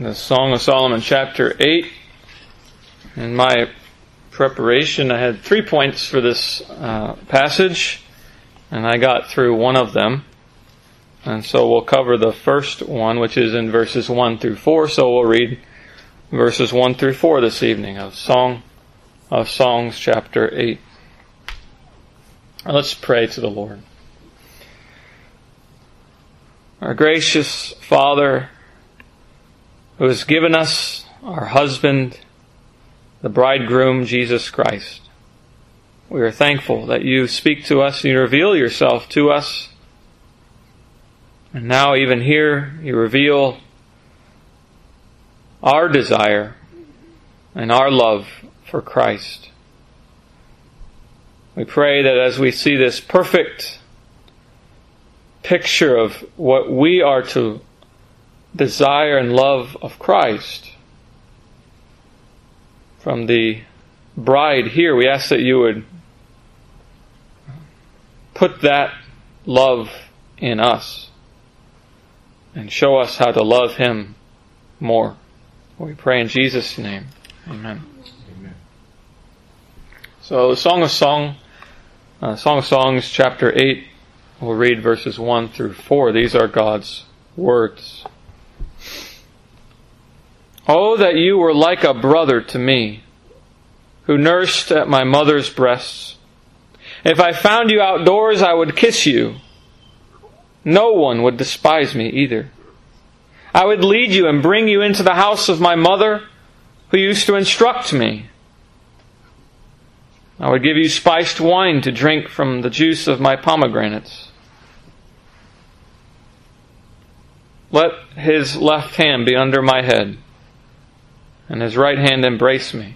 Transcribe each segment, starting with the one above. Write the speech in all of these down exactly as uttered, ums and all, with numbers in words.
The Song of Solomon, chapter eight. In my preparation, I had three points for this uh, passage, and I got through one of them. And so we'll cover the first one, which is in verses one through four. So we'll read verses one through four this evening of Song of Songs, chapter eight. Let's pray to the Lord. Our gracious Father, who has given us our husband, the bridegroom, Jesus Christ. We are thankful that you speak to us, you reveal yourself to us. And now even here, you reveal our desire and our love for Christ. We pray that as we see this perfect picture of what we are to desire and love of Christ from the bride here, we ask that you would put that love in us and show us how to love Him more. We pray in Jesus' name. Amen. Amen. So the Song of Song, uh, Song of Songs, chapter eight, we'll read verses one through four. These are God's words. Oh, that you were like a brother to me, who nursed at my mother's breasts. If I found you outdoors, I would kiss you. No one would despise me either. I would lead you and bring you into the house of my mother, who used to instruct me. I would give you spiced wine to drink from the juice of my pomegranates. Let his left hand be under my head, and his right hand embrace me.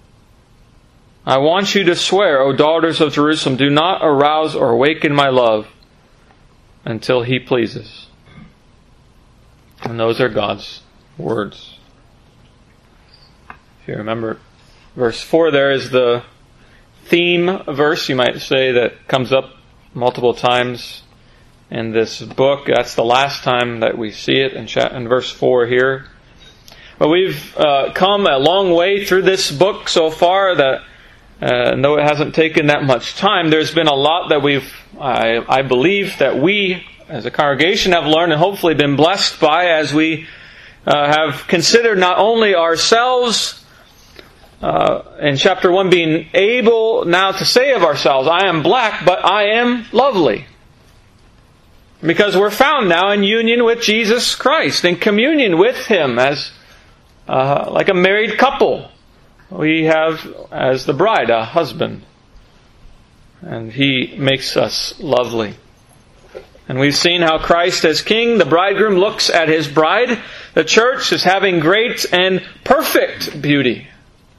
I want you to swear, O daughters of Jerusalem, do not arouse or awaken my love until he pleases. And those are God's words. If you remember, verse four there is the theme verse, you might say, that comes up multiple times in this book. That's the last time that we see it in, cha- in verse four here. But we've uh, come a long way through this book so far that uh, though it hasn't taken that much time, there's been a lot that we've, I, I believe, that we as a congregation have learned and hopefully been blessed by as we uh, have considered not only ourselves uh, in chapter one being able now to say of ourselves, I am black, but I am lovely. Because we're found now in union with Jesus Christ, in communion with Him as Uh, like a married couple. We have, as the bride, a husband. And He makes us lovely. And we've seen how Christ as King, the bridegroom, looks at His bride, the church, as having great and perfect beauty.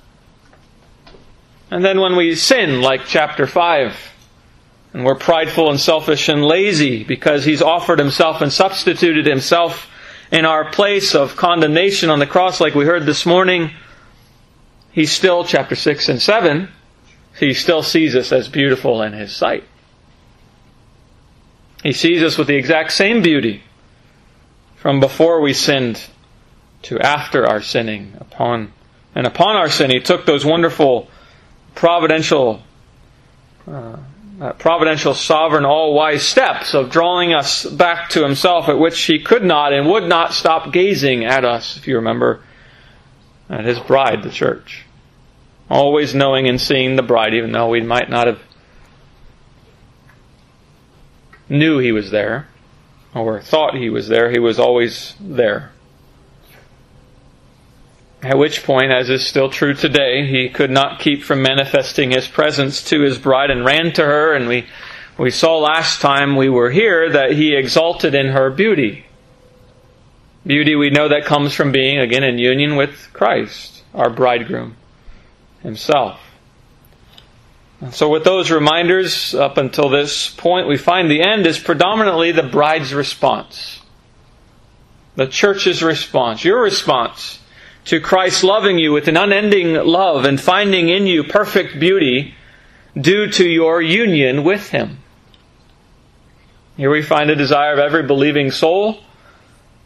And then when we sin, like chapter five, and we're prideful and selfish and lazy because He's offered Himself and substituted Himself in our place of condemnation on the cross, like we heard this morning, He still, chapter six and seven, He still sees us as beautiful in His sight. He sees us with the exact same beauty from before we sinned to after our sinning. Upon and upon our sin, He took those wonderful providential uh, Uh, providential, sovereign, all-wise steps of drawing us back to Himself, at which He could not and would not stop gazing at us, if you remember, at His bride, the church. Always knowing and seeing the bride, even though we might not have knew He was there, or thought He was there, He was always there. At which point, as is still true today, He could not keep from manifesting His presence to His bride and ran to her. And we, we saw last time we were here that He exulted in her beauty. Beauty we know that comes from being, again, in union with Christ, our bridegroom Himself. And so with those reminders, up until this point, we find the end is predominantly the bride's response. The church's response. Your response to Christ loving you with an unending love and finding in you perfect beauty due to your union with Him. Here we find a desire of every believing soul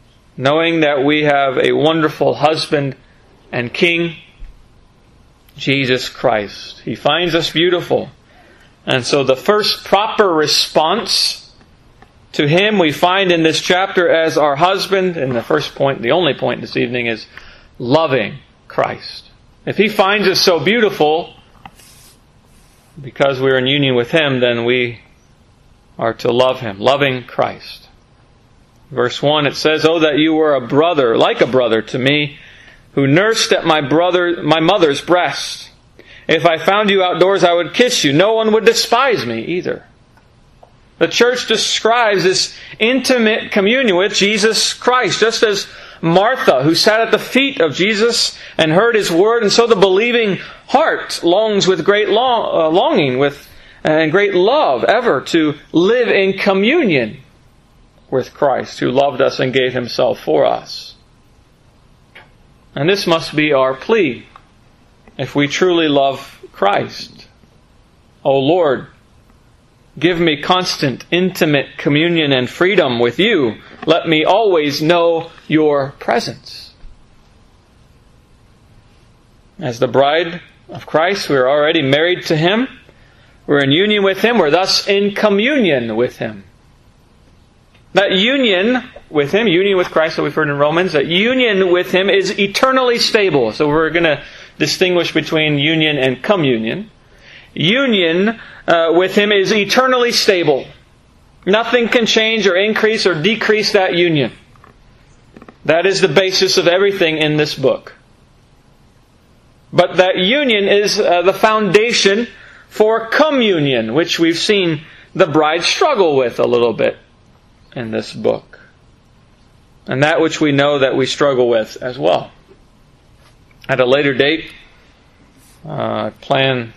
knowing that we have a wonderful husband and King, Jesus Christ. He finds us beautiful. And so the first proper response to Him we find in this chapter as our husband, and the first point, the only point this evening, is loving Christ. If He finds us so beautiful because we're in union with Him, then we are to love Him, loving Christ. Verse one, it says, "Oh, that you were a brother, like a brother to me, who nursed at my brother, my mother's breast. If I found you outdoors, I would kiss you. No one would despise me either." The church describes this intimate communion with Jesus Christ, just as Martha, who sat at the feet of Jesus and heard His word, and so the believing heart longs with great long, uh, longing with and great love ever to live in communion with Christ, who loved us and gave Himself for us. And this must be our plea if we truly love Christ. O Lord, give me constant, intimate communion and freedom with You. Let me always know Your presence. As the bride of Christ, we are already married to Him. We're in union with Him. We're thus in communion with Him. That union with Him, union with Christ that we've heard in Romans, that union with Him is eternally stable. So we're going to distinguish between union and communion. Union uh, with Him is eternally stable. Nothing can change or increase or decrease that union. That is the basis of everything in this book. But that union is uh, the foundation for communion, which we've seen the bride struggle with a little bit in this book. And that which we know that we struggle with as well. At a later date, uh, I plan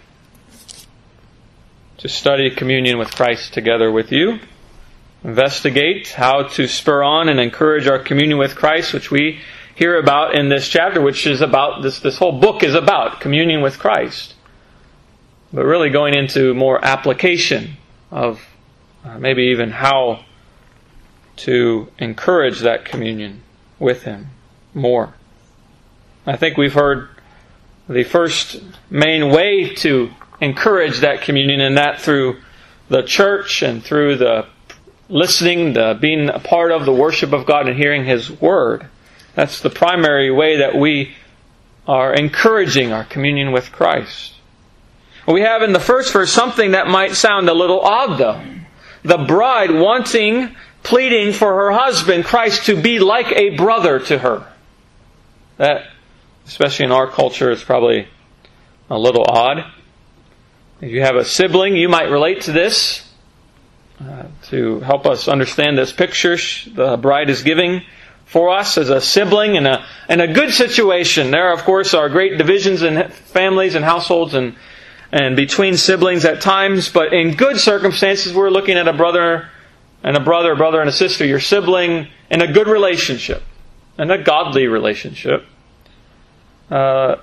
to study communion with Christ together with you. Investigate how to spur on and encourage our communion with Christ, which we hear about in this chapter, which is about, this, this whole book is about communion with Christ. But really going into more application of uh, maybe even how to encourage that communion with Him more. I think we've heard the first main way to encourage that communion, and that through the church and through the listening, the being a part of the worship of God and hearing His Word. That's the primary way that we are encouraging our communion with Christ. We have in the first verse something that might sound a little odd though. The bride wanting, pleading for her husband, Christ, to be like a brother to her. That, especially in our culture, is probably a little odd. If you have a sibling, you might relate to this. Uh, to help us understand this picture the bride is giving for us as a sibling in a, in a good situation. There, of course, are great divisions in families and households and and between siblings at times, but in good circumstances, we're looking at a brother and a brother, a brother and a sister, your sibling, in a good relationship, in a godly relationship. Uh,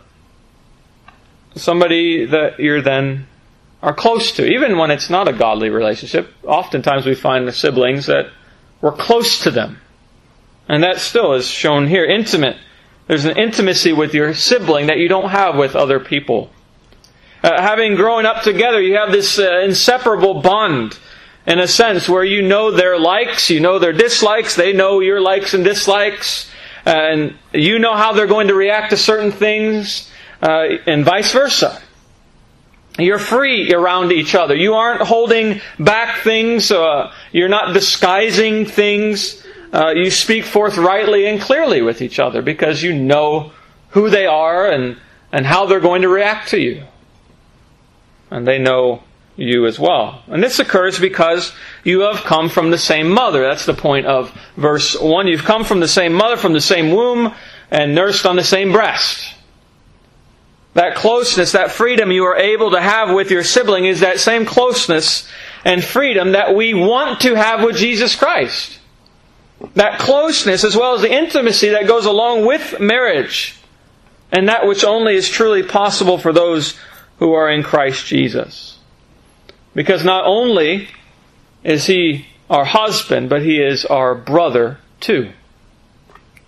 somebody that you're then are close to, even when it's not a godly relationship. Oftentimes we find the siblings that we're close to them. And that still is shown here, intimate. There's an intimacy with your sibling that you don't have with other people. Uh, having grown up together, you have this uh, inseparable bond, in a sense, where you know their likes, you know their dislikes, they know your likes and dislikes, and you know how they're going to react to certain things, uh, and vice versa. You're free around each other. You aren't holding back things. Uh, you're not disguising things. Uh, you speak forthrightly and clearly with each other because you know who they are and, and how they're going to react to you. And they know you as well. And this occurs because you have come from the same mother. That's the point of verse one. You've come from the same mother, from the same womb, and nursed on the same breast. That closeness, that freedom you are able to have with your sibling is that same closeness and freedom that we want to have with Jesus Christ. That closeness as well as the intimacy that goes along with marriage. And that which only is truly possible for those who are in Christ Jesus. Because not only is He our husband, but He is our brother too.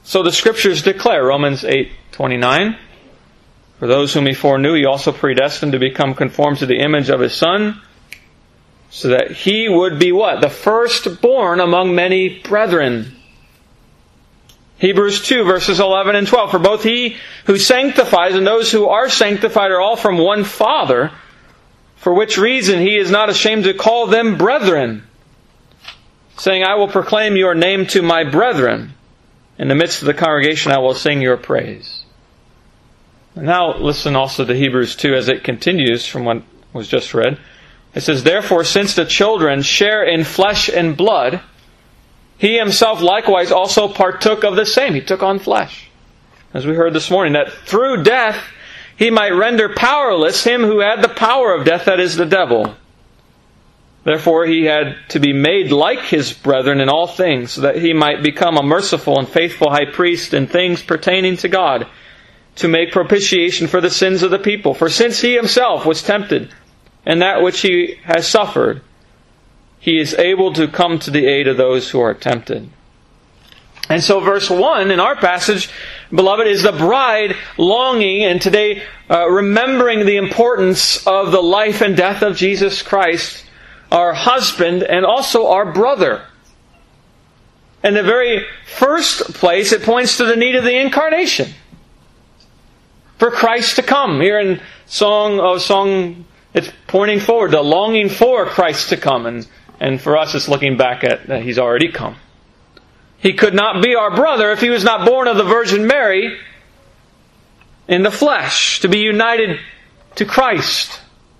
So the Scriptures declare, Romans eight twenty-nine, for those whom He foreknew, He also predestined to become conformed to the image of His Son, so that He would be what? The firstborn among many brethren. Hebrews two, verses eleven and twelve. For both He who sanctifies and those who are sanctified are all from one Father, for which reason He is not ashamed to call them brethren, saying, I will proclaim your name to my brethren. In the midst of the congregation I will sing your praise. And now listen also to Hebrews two as it continues from what was just read. It says, therefore, since the children share in flesh and blood, He Himself likewise also partook of the same. He took on flesh. As we heard this morning, that through death He might render powerless him who had the power of death, that is, the devil. Therefore He had to be made like His brethren in all things, so that He might become a merciful and faithful high priest in things pertaining to God, to make propitiation for the sins of the people. For since He Himself was tempted in that which He has suffered, He is able to come to the aid of those who are tempted. And so verse one in our passage, beloved, is the bride longing and today uh, remembering the importance of the life and death of Jesus Christ, our husband and also our brother. In the very first place, it points to the need of the incarnation. For Christ to come. Here in Song of Song, it's pointing forward, the longing for Christ to come. And, and for us, it's looking back at that He's already come. He could not be our brother if He was not born of the Virgin Mary in the flesh, to be united to Christ.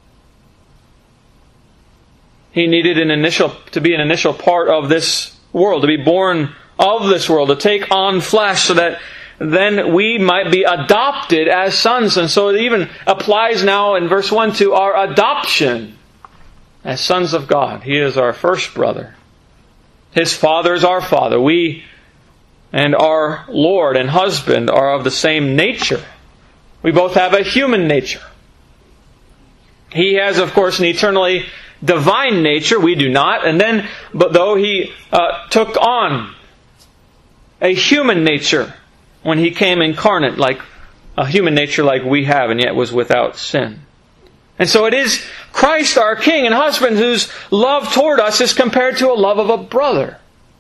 He needed an initial to be an initial part of this world, to be born of this world, to take on flesh so that then we might be adopted as sons. And so it even applies now in verse one to our adoption as sons of God. He is our first brother. His Father is our Father. We and our Lord and husband are of the same nature. We both have a human nature. He has, of course, an eternally divine nature. We do not. And then, but though He uh, took on a human nature when He came incarnate, like a human nature like we have, and yet was without sin. And so it is Christ, our King and husband, whose love toward us is compared to a love of a brother.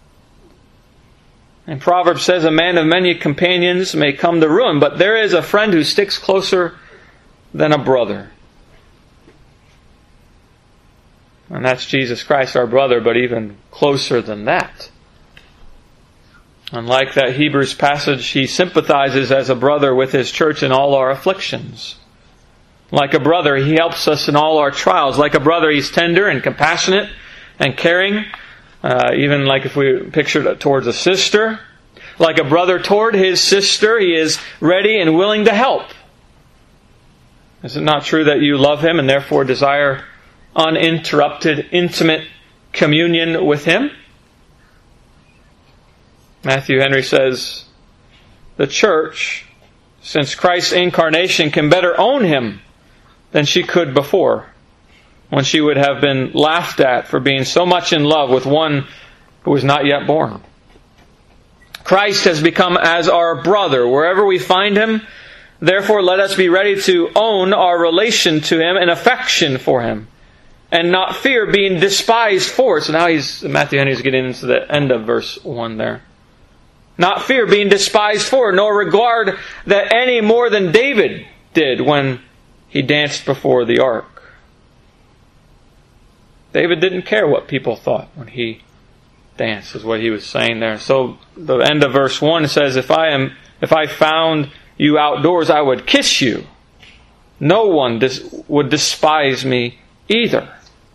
And Proverbs says, a man of many companions may come to ruin, but there is a friend who sticks closer than a brother. And that's Jesus Christ, our brother, but even closer than that. Unlike that Hebrews passage, He sympathizes as a brother with His church in all our afflictions. Like a brother, He helps us in all our trials. Like a brother, He's tender and compassionate and caring. Uh, even like if we picture it towards a sister. Like a brother toward his sister, He is ready and willing to help. Is it not true that you love Him and therefore desire uninterrupted, intimate communion with Him? Matthew Henry says, the church, since Christ's incarnation, can better own Him than she could before, when she would have been laughed at for being so much in love with one who was not yet born. Christ has become as our brother wherever we find Him. Therefore, let us be ready to own our relation to Him and affection for Him, and not fear being despised for it. So now he's Matthew Henry's getting into the end of verse one there. Not fear being despised for it, nor regard that any more than David did when he danced before the ark. David didn't care what people thought when he danced, is what he was saying there. So the end of verse one says, If I am, if I found you outdoors, I would kiss you. No one dis- would despise me either.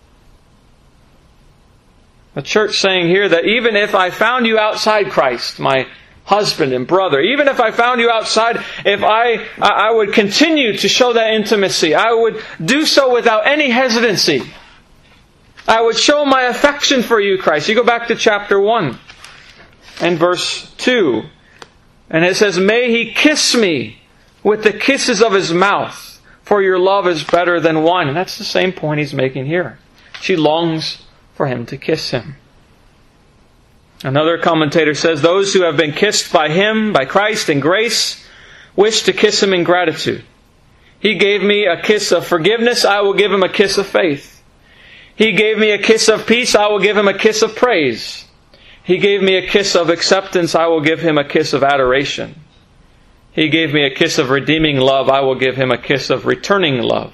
The church saying here that even if I found you outside Christ, my husband and brother, even if I found you outside, if I, I would continue to show that intimacy, I would do so without any hesitancy. I would show my affection for you, Christ. You go back to chapter one and verse two. And it says, May He kiss me with the kisses of His mouth, for your love is better than wine. And that's the same point he's making here. She longs for him to kiss him. Another commentator says, those who have been kissed by Him, by Christ in grace, wish to kiss Him in gratitude. He gave me a kiss of forgiveness, I will give Him a kiss of faith. He gave me a kiss of peace, I will give Him a kiss of praise. He gave me a kiss of acceptance, I will give Him a kiss of adoration. He gave me a kiss of redeeming love, I will give Him a kiss of returning love.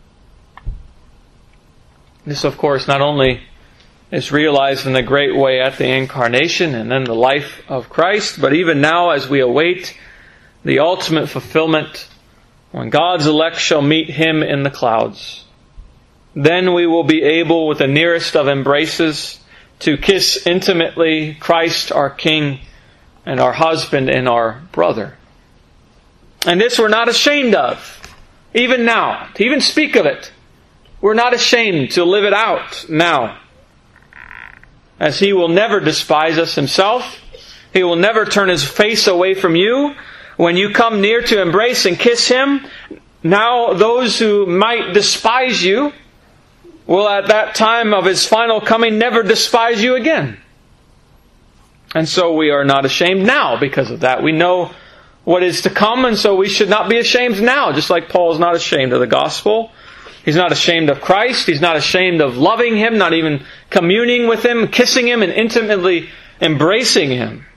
This, of course, not only is realized in a great way at the Incarnation and then the life of Christ, but even now as we await the ultimate fulfillment when God's elect shall meet Him in the clouds. Then we will be able, with the nearest of embraces, to kiss intimately Christ our King and our husband and our brother. And this we're not ashamed of, even now, to even speak of it. We're not ashamed to live it out now, as He will never despise us Himself. He will never turn His face away from you. When you come near to embrace and kiss Him, now those who might despise you will at that time of His final coming never despise you again. And so we are not ashamed now because of that. We know what is to come, and so we should not be ashamed now, just like Paul is not ashamed of the gospel. He's not ashamed of Christ. He's not ashamed of loving Him, not even communing with Him, kissing Him, and intimately embracing Him.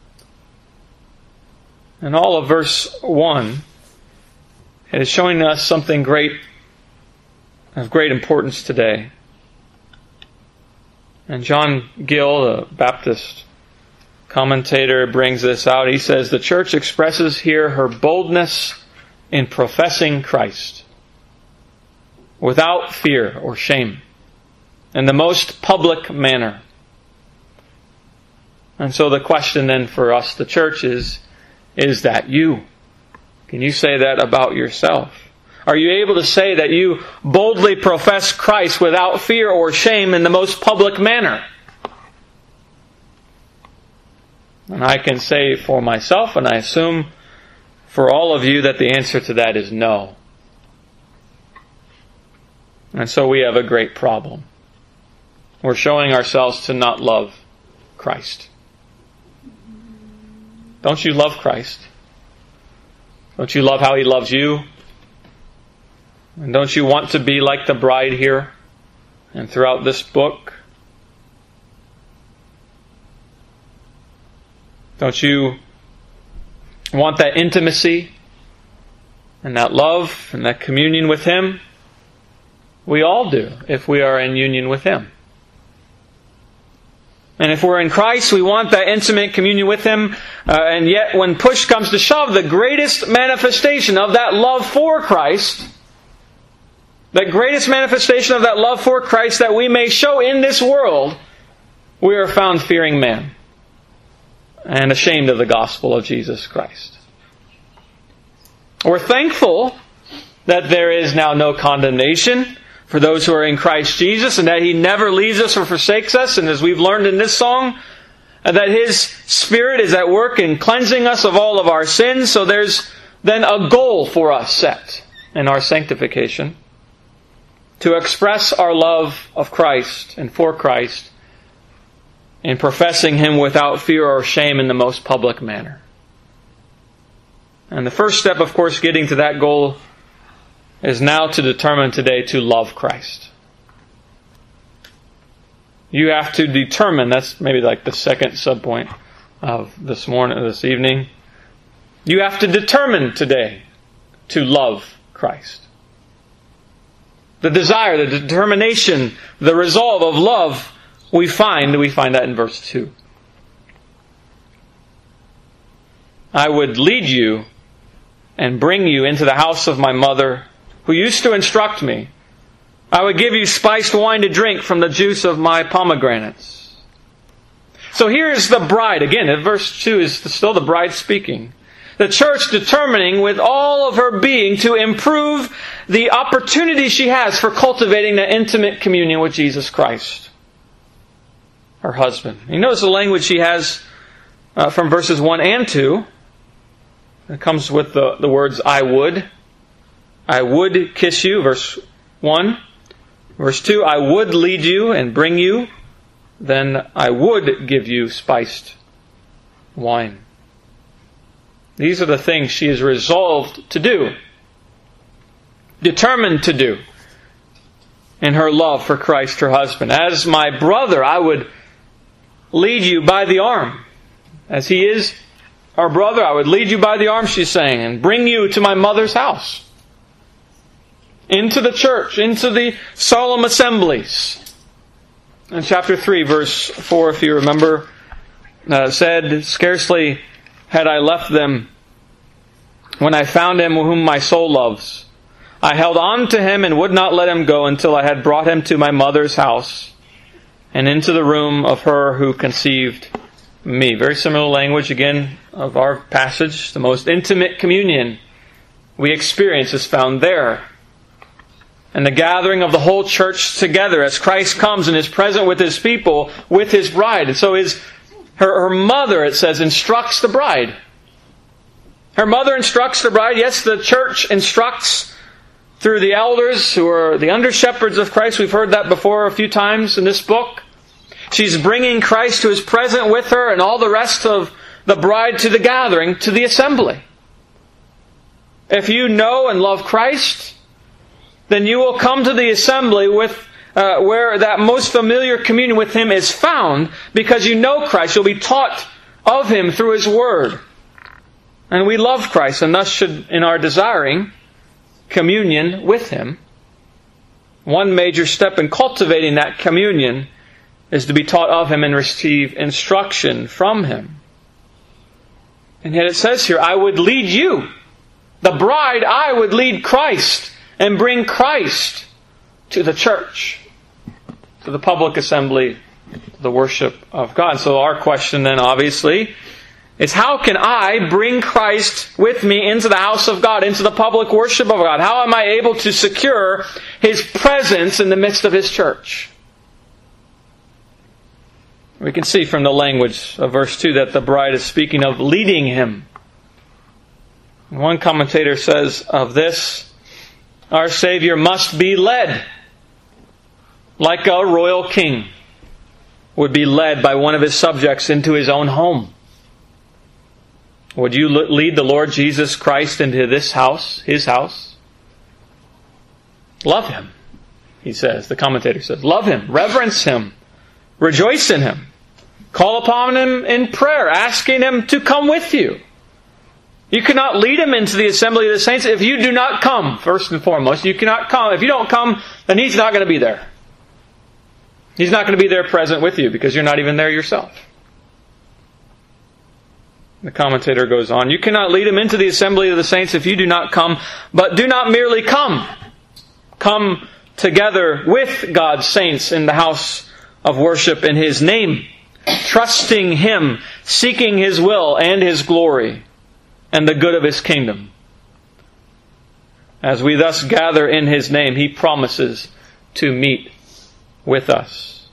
And all of verse one, it is showing us something great, of great importance today. And John Gill, the Baptist commentator, brings this out. He says, the church expresses here her boldness in professing Christ, without fear or shame, in the most public manner. And so the question then for us, the church, is, is that you? Can you say that about yourself? Are you able to say that you boldly profess Christ without fear or shame in the most public manner? And I can say for myself, and I assume for all of you, that the answer to that is no. And so we have a great problem. We're showing ourselves to not love Christ. Don't you love Christ? Don't you love how He loves you? And don't you want to be like the bride here and throughout this book? Don't you want that intimacy and that love and that communion with Him? We all do, if we are in union with Him. And if we're in Christ, we want that intimate communion with Him. Uh, and yet, when push comes to shove, the greatest manifestation of that love for Christ, the greatest manifestation of that love for Christ that we may show in this world, we are found fearing man and ashamed of the gospel of Jesus Christ. We're thankful that there is now no condemnation for those who are in Christ Jesus, and that He never leaves us or forsakes us, and as we've learned in this song, and that His Spirit is at work in cleansing us of all of our sins. So there's then a goal for us set in our sanctification, to express our love of Christ and for Christ in professing Him without fear or shame in the most public manner. And the first step, of course, getting to that goal is now to determine today to love Christ. You have to determine, that's maybe like the second subpoint of this morning, this evening. You have to determine today to love Christ. The desire, the determination, the resolve of love, we find, we find that in verse two. I would lead you and bring you into the house of my mother, who used to instruct me. I would give you spiced wine to drink from the juice of my pomegranates. So here is the bride. Again, verse two is still the bride speaking. The church determining with all of her being to improve the opportunity she has for cultivating that intimate communion with Jesus Christ, her husband. You notice the language she has uh, from verses one and two. It comes with the, the words, I would. I would kiss you, verse one. Verse two, I would lead you and bring you. then I would give you spiced wine. These are the things she is resolved to do, determined to do in her love for Christ, her husband. As my brother, I would lead you by the arm. As he is our brother, I would lead you by the arm, she's saying, and bring you to my mother's house, into the church, into the solemn assemblies. In chapter three, verse four, if you remember, uh, said, scarcely had I left them when I found him whom my soul loves. I held on to him and would not let him go until I had brought him to my mother's house and into the room of her who conceived me. Very similar language again of our passage. The most intimate communion we experience is found there. And the gathering of the whole church together as Christ comes and is present with His people, with His bride. And so his, her, her mother, it says, instructs the bride. Her mother instructs the bride. Yes, the church instructs through the elders who are the under-shepherds of Christ. We've heard that before a few times in this book. She's bringing Christ who is present with her and all the rest of the bride to the gathering, to the assembly. If you know and love Christ, then you will come to the assembly with uh, where that most familiar communion with Him is found, because you know Christ. You'll be taught of Him through His Word. And we love Christ, and thus should, in our desiring communion with Him, one major step in cultivating that communion is to be taught of Him and receive instruction from Him. And yet it says here, I would lead you. The bride, I would lead Christ and bring Christ to the church, to the public assembly, the worship of God. So our question then, obviously, is how can I bring Christ with me into the house of God, into the public worship of God? How am I able to secure His presence in the midst of His church? We can see from the language of verse two that the bride is speaking of leading Him. One commentator says of this, our Savior must be led like a royal king would be led by one of His subjects into his own home. Would you lead the Lord Jesus Christ into this house, His house? Love Him, he says, the commentator says. Love Him, reverence Him, rejoice in Him. Call upon Him in prayer, asking Him to come with you. You cannot lead Him into the assembly of the saints if you do not come, first and foremost. You cannot come. If you don't come, then He's not going to be there. He's not going to be there present with you because you're not even there yourself. The commentator goes on, you cannot lead Him into the assembly of the saints if you do not come, but do not merely come. Come together with God's saints in the house of worship in His name, trusting Him, seeking His will and His glory and the good of His kingdom. As we thus gather in His name, He promises to meet with us.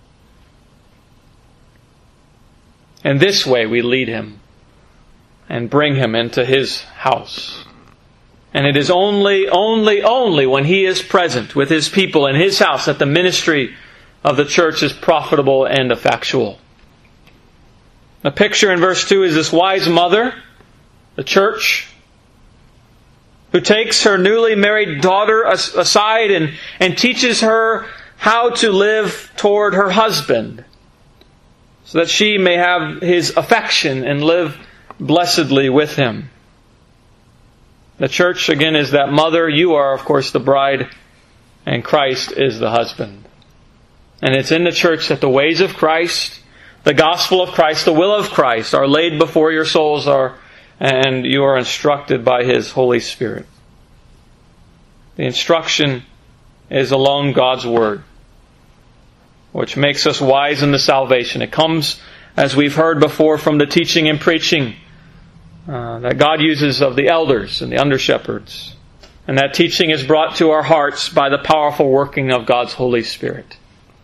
In this way we lead Him and bring Him into His house. And it is only, only, only when He is present with His people in His house that the ministry of the church is profitable and effectual. The picture in verse two is this wise mother, the church, who takes her newly married daughter aside and, and teaches her how to live toward her husband, so that she may have his affection and live blessedly with him. The church, again, is that mother. You are, of course, the bride, and Christ is the husband. And it's in the church that the ways of Christ, the gospel of Christ, the will of Christ are laid before your souls, are, and you are instructed by His Holy Spirit. The instruction is alone God's Word, which makes us wise in the salvation. It comes, as we've heard before, from the teaching and preaching uh, that God uses of the elders and the under-shepherds. And that teaching is brought to our hearts by the powerful working of God's Holy Spirit.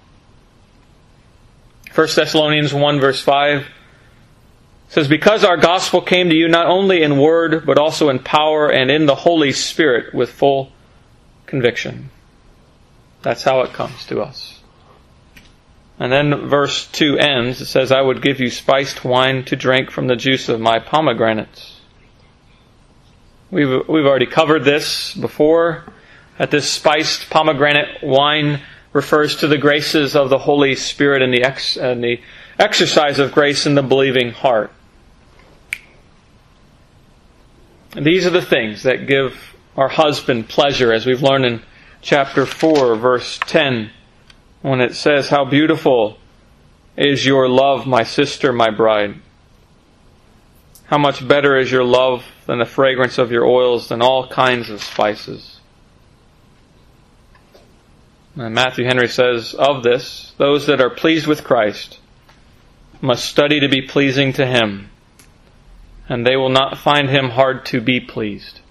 First Thessalonians one verse five says, because our gospel came to you not only in word, but also in power and in the Holy Spirit with full conviction. That's how it comes to us. And then verse two ends. It says, I would give you spiced wine to drink from the juice of my pomegranates. We've, we've already covered this before, that this spiced pomegranate wine refers to the graces of the Holy Spirit and the, ex, and the exercise of grace in the believing heart. And these are the things that give our husband pleasure, as we've learned in chapter four, verse ten, when it says, how beautiful is your love, my sister, my bride. How much better is your love than the fragrance of your oils, than all kinds of spices. And Matthew Henry says of this, those that are pleased with Christ must study to be pleasing to Him, and they will not find Him hard to be pleased.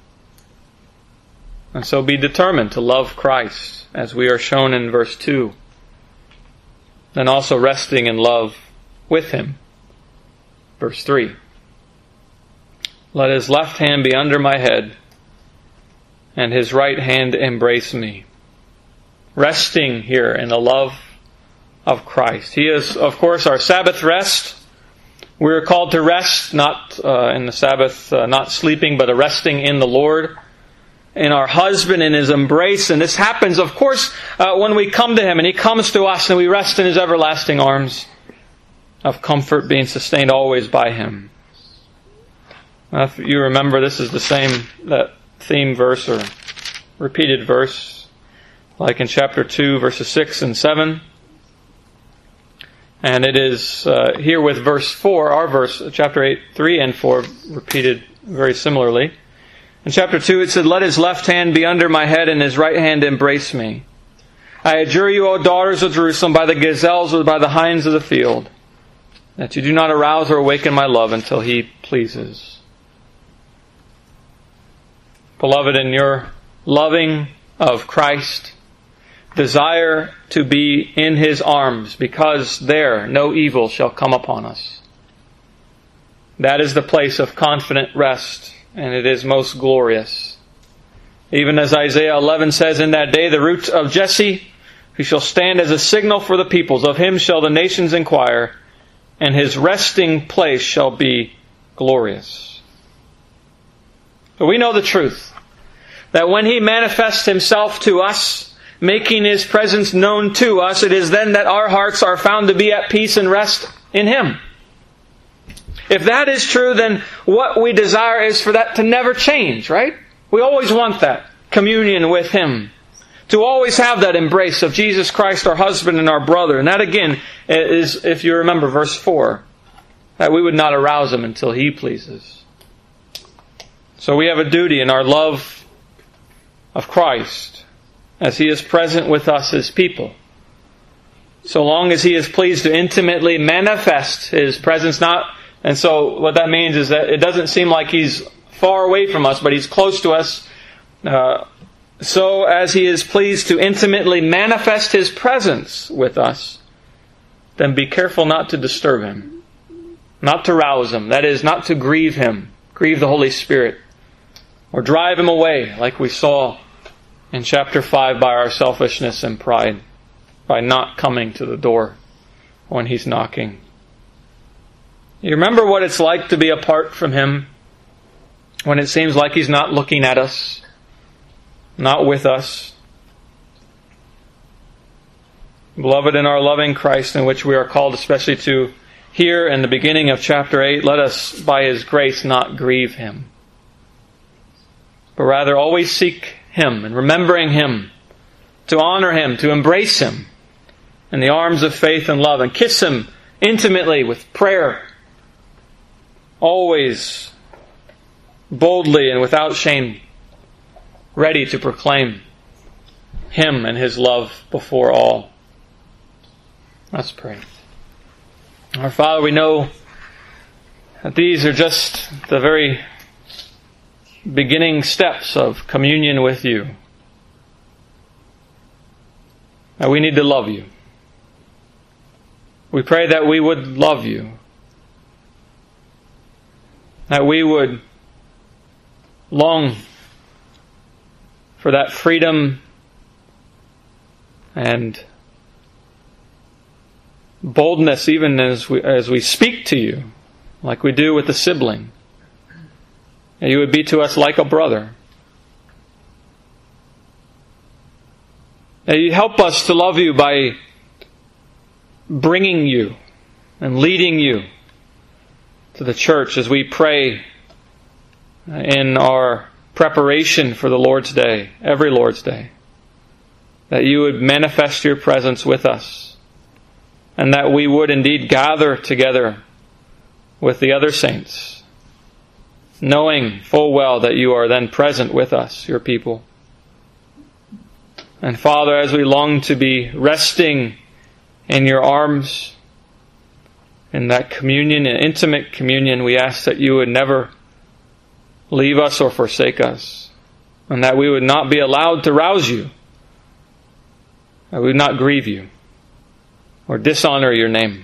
And so be determined to love Christ, as we are shown in verse two. Then also resting in love with Him. Verse three. Let His left hand be under my head, and His right hand embrace me. Resting here in the love of Christ. He is, of course, our Sabbath rest. We are called to rest, not uh, in the Sabbath, uh, not sleeping, but a resting in the Lord, in our husband, in His embrace. And this happens, of course, uh, when we come to Him and He comes to us and we rest in His everlasting arms of comfort, being sustained always by Him. Now, if you remember, this is the same that theme verse or repeated verse, like in chapter two, verses six and seven. And it is uh, here with verse four, our verse, chapter eight, three and four, repeated very similarly. In chapter two it said, let His left hand be under my head and His right hand embrace me. I adjure you, O daughters of Jerusalem, by the gazelles or by the hinds of the field, that you do not arouse or awaken my love until He pleases. Beloved, in your loving of Christ, desire to be in His arms, because there no evil shall come upon us. That is the place of confident rest, and it is most glorious. Even as Isaiah eleven says, in that day the root of Jesse, who shall stand as a signal for the peoples, of Him shall the nations inquire, and His resting place shall be glorious. But we know the truth, that when He manifests Himself to us, making His presence known to us, it is then that our hearts are found to be at peace and rest in Him. If that is true, then what we desire is for that to never change, right? We always want that communion with Him. To always have that embrace of Jesus Christ, our husband and our brother. And that again is, if you remember verse four, that we would not arouse Him until He pleases. So we have a duty in our love of Christ, as He is present with us as people. So long as He is pleased to intimately manifest His presence, not, and so what that means is that it doesn't seem like He's far away from us, but He's close to us. Uh, so as He is pleased to intimately manifest His presence with us, then be careful not to disturb Him, not to rouse Him. That is, not to grieve Him, grieve the Holy Spirit, or drive Him away, like we saw in chapter five, by our selfishness and pride, by not coming to the door when He's knocking. You remember what it's like to be apart from Him, when it seems like He's not looking at us, not with us. Beloved, in our loving Christ, in which we are called especially to here in the beginning of chapter eight, let us by His grace not grieve Him, but rather always seek Him and remembering Him, to honor Him, to embrace Him in the arms of faith and love, and kiss Him intimately with prayer, always boldly and without shame, ready to proclaim Him and His love before all. Let's pray. Our Father, we know that these are just the very beginning steps of communion with You. That we need to love You. We pray that we would love You. That we would long for that freedom and boldness even as we, as we speak to you, like we do with the sibling. That you would be to us like a brother. That you help us to love you by bringing you and leading you to the church as we pray in our preparation for the Lord's Day, every Lord's Day. That you would manifest your presence with us, and that we would indeed gather together with the other saints, knowing full well that you are then present with us, your people. And Father, as we long to be resting in your arms, in that communion, in intimate communion, we ask that you would never leave us or forsake us, and that we would not be allowed to rouse you, that we would not grieve you or dishonor your name,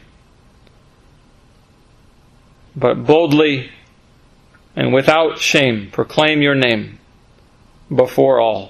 but boldly and without shame proclaim your name before all.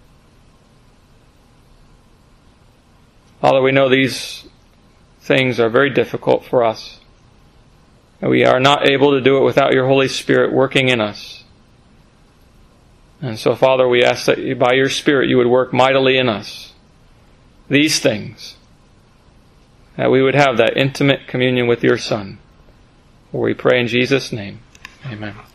Father, we know these things are very difficult for us, and we are not able to do it without your Holy Spirit working in us. And so, Father, we ask that you, by your Spirit you would work mightily in us these things, that we would have that intimate communion with your Son. For we pray in Jesus' name. Amen.